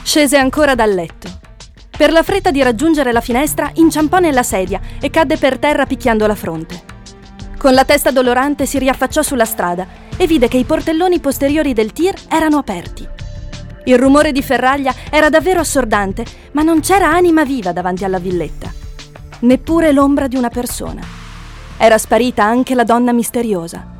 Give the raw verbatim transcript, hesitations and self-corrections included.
Scese ancora dal letto. Per la fretta di raggiungere la finestra, inciampò nella sedia e cadde per terra picchiando la fronte. Con la testa dolorante si riaffacciò sulla strada e vide che i portelloni posteriori del tir erano aperti. Il rumore di ferraglia era davvero assordante, ma non c'era anima viva davanti alla villetta. Neppure l'ombra di una persona. Era sparita anche la donna misteriosa.